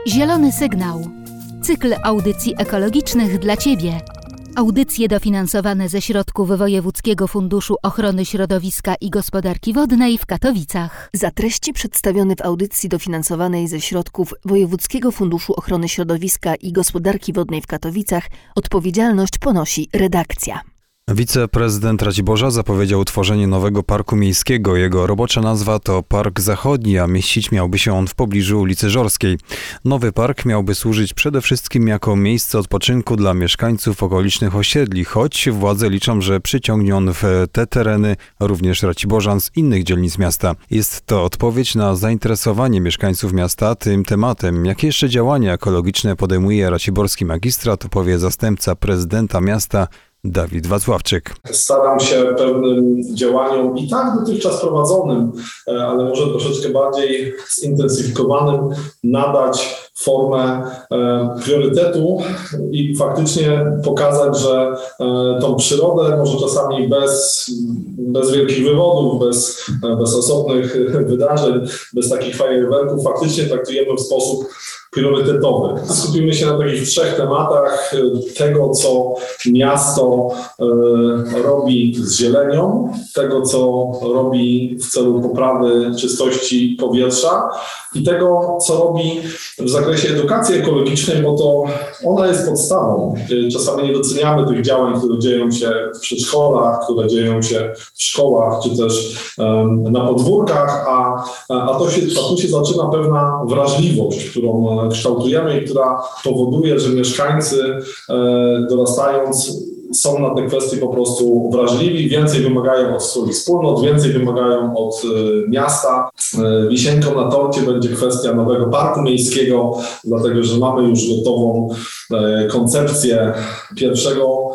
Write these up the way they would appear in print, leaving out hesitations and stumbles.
Zielony sygnał. Cykl audycji ekologicznych dla Ciebie. Audycje dofinansowane ze środków Wojewódzkiego Funduszu Ochrony Środowiska i Gospodarki Wodnej w Katowicach. Za treści przedstawione w audycji dofinansowanej ze środków Wojewódzkiego Funduszu Ochrony Środowiska i Gospodarki Wodnej w Katowicach odpowiedzialność ponosi redakcja. Wiceprezydent Raciborza zapowiedział utworzenie nowego parku miejskiego. Jego robocza nazwa to Park Zachodni, a mieścić miałby się on w pobliżu ulicy Żorskiej. Nowy park miałby służyć przede wszystkim jako miejsce odpoczynku dla mieszkańców okolicznych osiedli, choć władze liczą, że przyciągnie on w te tereny również raciborzan z innych dzielnic miasta. Jest to odpowiedź na zainteresowanie mieszkańców miasta tym tematem. Jakie jeszcze działania ekologiczne podejmuje raciborski magistrat, opowie zastępca prezydenta miasta Dawid Wacławczyk. Staram się pewnym działaniom i tak dotychczas prowadzonym, ale może troszeczkę bardziej zintensyfikowanym, nadać formę priorytetu i faktycznie pokazać, że tą przyrodę może czasami bez wielkich wywodów, bez osobnych wydarzeń, bez takich fajerwerków faktycznie traktujemy w sposób priorytetowy. Skupimy się na takich trzech tematach tego, co miasto robi z zielenią, tego, co robi w celu poprawy czystości powietrza i tego, co robi w zakresie edukacji ekologicznej, bo to ona jest podstawą. Czasami nie doceniamy tych działań, które dzieją się w przedszkolach, które dzieją się w szkołach, czy też na podwórkach, a tu się zaczyna pewna wrażliwość, którą kształtujemy i która powoduje, że mieszkańcy dorastając są na te kwestie po prostu wrażliwi, więcej wymagają od swoich wspólnot, więcej wymagają od miasta. Wisienką na torcie będzie kwestia nowego parku miejskiego, dlatego że mamy już gotową koncepcję pierwszego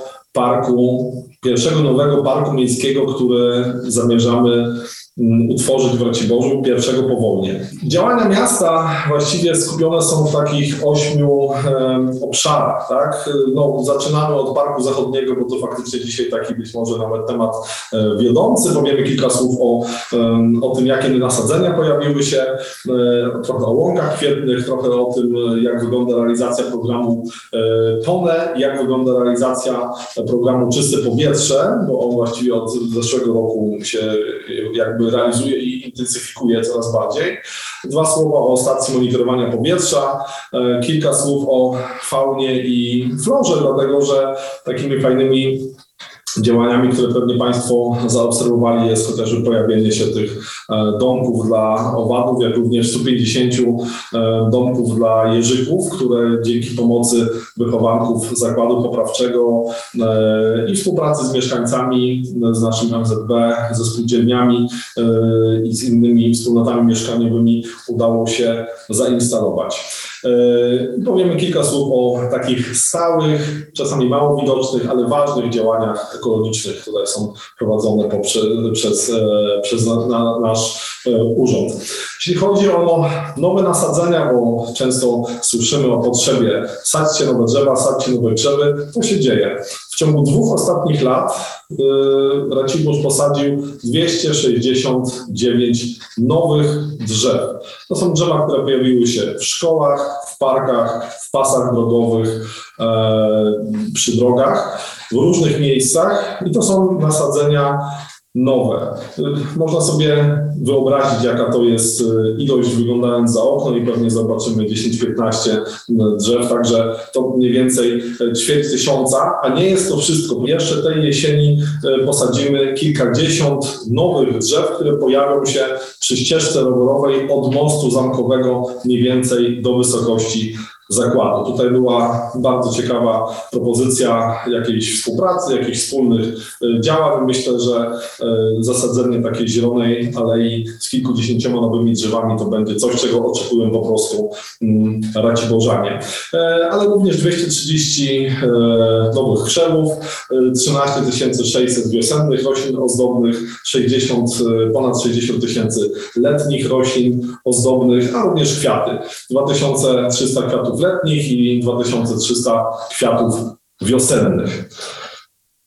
nowego parku miejskiego, który zamierzamy utworzyć w Raciborzu, pierwszego po wojnie. Działania miasta właściwie skupione są w takich 8 obszarach. Tak? Zaczynamy od Parku Zachodniego, bo to faktycznie dzisiaj taki być może nawet temat wiodący. Powiemy kilka słów o tym, jakie nasadzenia pojawiły się, trochę o łąkach kwietnych, trochę o tym, jak wygląda realizacja programu TONE, jak wygląda realizacja programu Czyste Powietrze, bo on właściwie od zeszłego roku się jakby realizuje i intensyfikuje coraz bardziej. 2 słowa o stacji monitorowania powietrza, kilka słów o faunie i florze, dlatego że takimi fajnymi działaniami, które pewnie Państwo zaobserwowali, jest chociażby pojawienie się tych domków dla owadów, jak również 150 domków dla jeżyków, które dzięki pomocy wychowanków zakładu poprawczego i współpracy z mieszkańcami, z naszym MZB, ze spółdzielniami i z innymi wspólnotami mieszkaniowymi udało się zainstalować. Powiemy kilka słów o takich stałych, czasami mało widocznych, ale ważnych działaniach ekologicznych, które są prowadzone przez nasz urząd. Jeśli chodzi o nowe nasadzenia, bo często słyszymy o potrzebie sadźcie nowe drzewa, sadźcie nowe drzewy, to się dzieje. W ciągu 2 ostatnich lat Racibórz posadził 269 nowych drzew. To są drzewa, które pojawiły się w szkołach, w parkach, w pasach drogowych, przy drogach, w różnych miejscach i to są nasadzenia nowe. Można sobie wyobrazić, jaka to jest ilość wyglądając za okno i pewnie zobaczymy 10-15 drzew, także to mniej więcej 250, a nie jest to wszystko. Jeszcze tej jesieni posadzimy kilkadziesiąt nowych drzew, które pojawią się przy ścieżce rowerowej od mostu zamkowego mniej więcej do wysokości zakładu. Tutaj była bardzo ciekawa propozycja jakiejś współpracy, jakichś wspólnych działań. Myślę, że zasadzenie takiej zielonej alei z kilkudziesięcioma nowymi drzewami to będzie coś, czego oczekują po prostu raciborzanie. Ale również 230 nowych krzewów, 13 600 wiosennych roślin ozdobnych, ponad 60 tysięcy letnich roślin ozdobnych, a również kwiaty. 2300 kwiatów letnich i 2300 kwiatów wiosennych.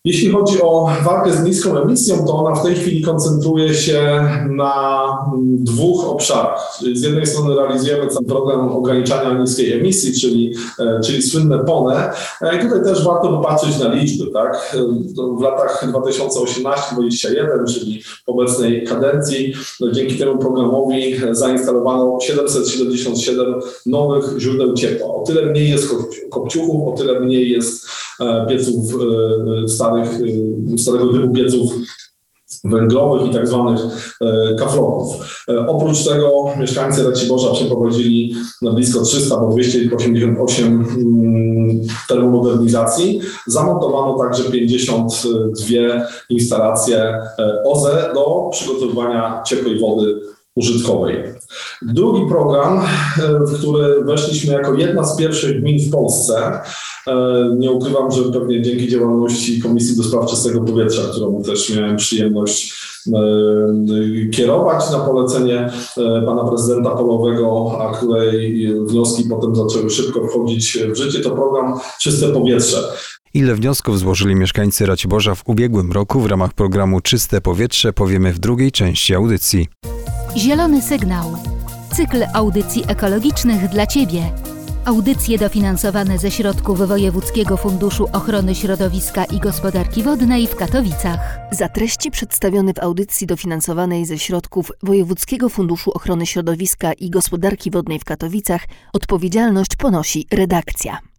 Jeśli chodzi o walkę z niską emisją, to ona w tej chwili koncentruje się na dwóch obszarach. Z jednej strony realizujemy cały program ograniczania niskiej emisji, czyli słynne PONE. I tutaj też warto popatrzeć na liczby. Tak? W latach 2018-2021, czyli w obecnej kadencji, dzięki temu programowi zainstalowano 777 nowych źródeł ciepła. O tyle mniej jest kopciuchów, o tyle mniej jest pieców starego typu pieców węglowych i tak zwanych kaflonów. Oprócz tego mieszkańcy Raciborza przeprowadzili na blisko 300, bo 288 termomodernizacji. Zamontowano także 52 instalacje OZE do przygotowywania ciepłej wody użytkowej. Drugi program, w który weszliśmy jako jedna z pierwszych gmin w Polsce, nie ukrywam, że pewnie dzięki działalności Komisji do Spraw Czystego Powietrza, którą też miałem przyjemność kierować na polecenie pana prezydenta Polowego, a której wnioski potem zaczęły szybko wchodzić w życie, to program Czyste Powietrze. Ile wniosków złożyli mieszkańcy Raciborza w ubiegłym roku w ramach programu Czyste Powietrze, powiemy w drugiej części audycji. Zielony sygnał. Cykl audycji ekologicznych dla Ciebie. Audycje dofinansowane ze środków Wojewódzkiego Funduszu Ochrony Środowiska i Gospodarki Wodnej w Katowicach. Za treści przedstawione w audycji dofinansowanej ze środków Wojewódzkiego Funduszu Ochrony Środowiska i Gospodarki Wodnej w Katowicach odpowiedzialność ponosi redakcja.